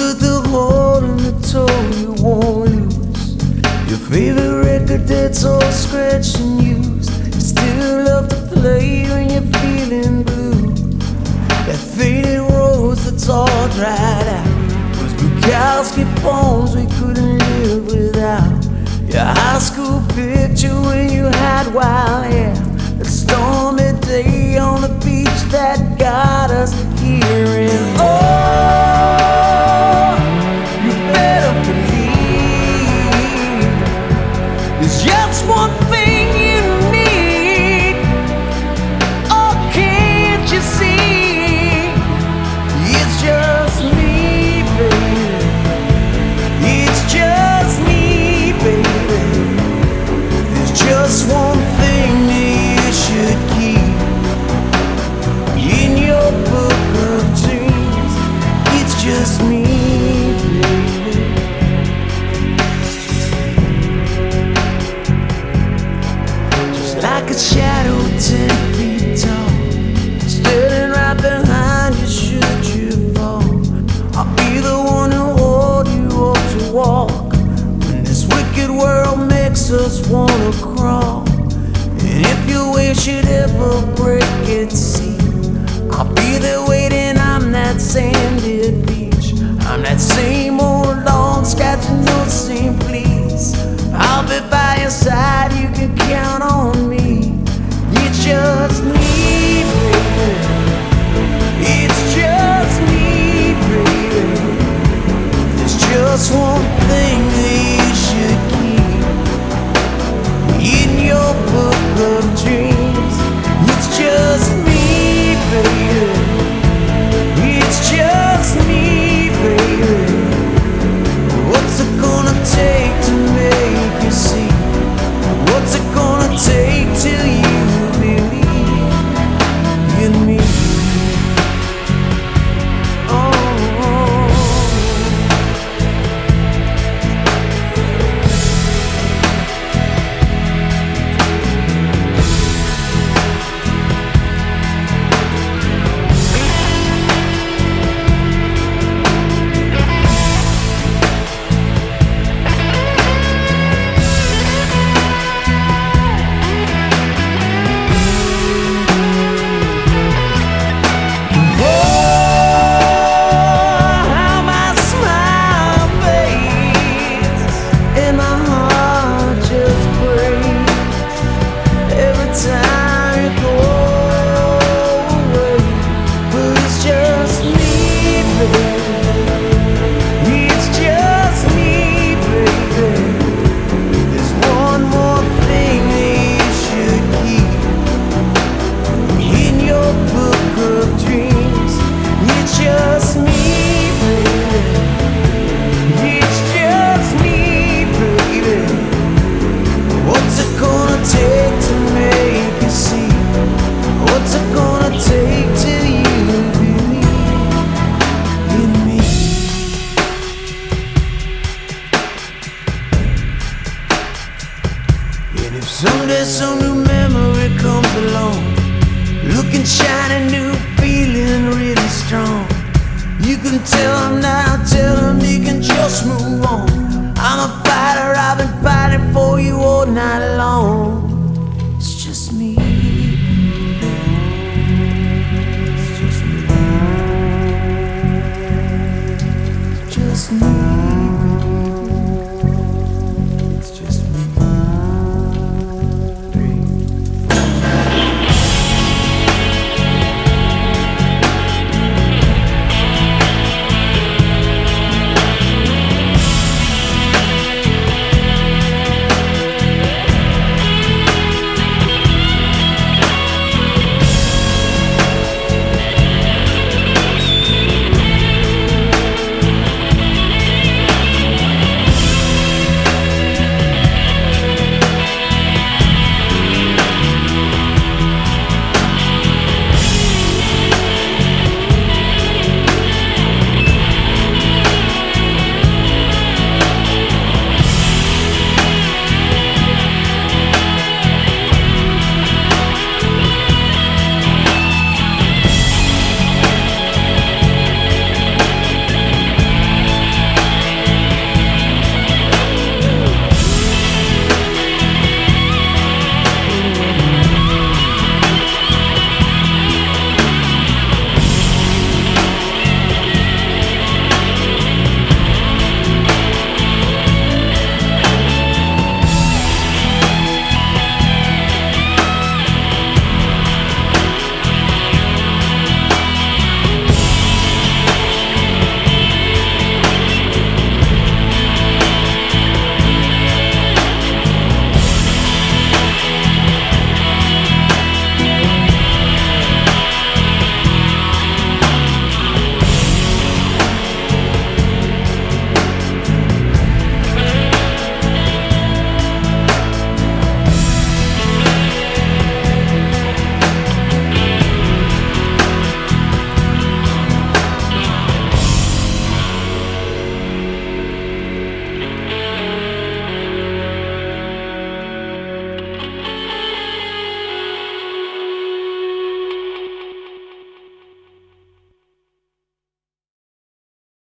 with the heart and the toe you won't lose. Your favorite record that's all scratched and used. You still love to play when you're feeling blue. That faded rose that's all dried out. Those Bukowski poems we couldn't live without. Your high school picture when you had wild hair. That stormy day on the beach that got us here. And oh, you better believe there's just one thing you need. Oh, can't you see? It's just me, baby. It's just me, baby. There's just one thing that you should keep in your book of dreams. It's just me, baby. Just like a shadow 10 feet tall, standing right behind you should you fall. I'll be the one who hold you up to walk when this wicked world makes us wanna crawl. And if your wave should ever break at sea, I'll be there waiting. I'm that sanded beach. I'm that same old long scratching no same please. I'll be by your side, you can count on me. It's just me, baby. It's just me, baby. There's just one thing that you should keep in your book of dreams. It's just me, baby. It's just me, baby. What's it gonna take to make you see? What's it gonna take till you believe in me? Someday some new memory comes along, looking shiny new, feeling really strong. You can tell him now, tell him he can just move on. I'm a fighter, I've been fighting for you all night long. It's just me. It's just me. It's just me.